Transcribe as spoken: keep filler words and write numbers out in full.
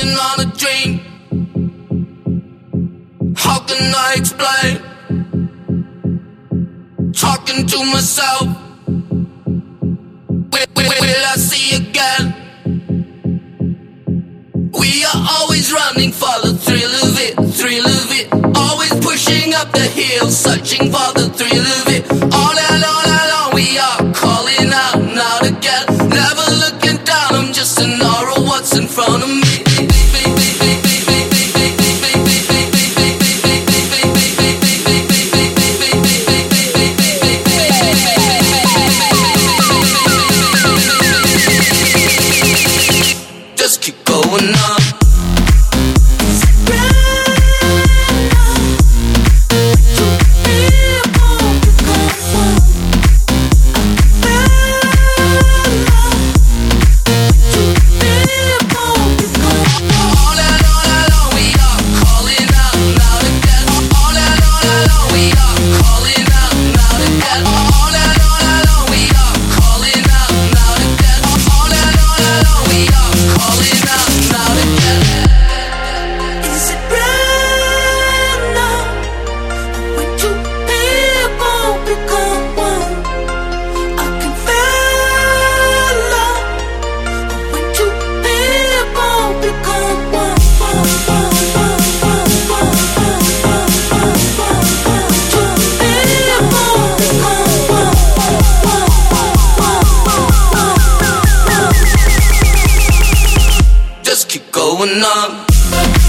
Walking on a dream. How can I explain? Talking to myself. Will, will, will I see again? We are always running for the thrill of it, thrill of it. Always pushing up the hill, searching for the thrill of it. All and all along we are calling out now again. Never looking down, I'm just an aura of what's in front of me. Just keep going on. Just keep going on.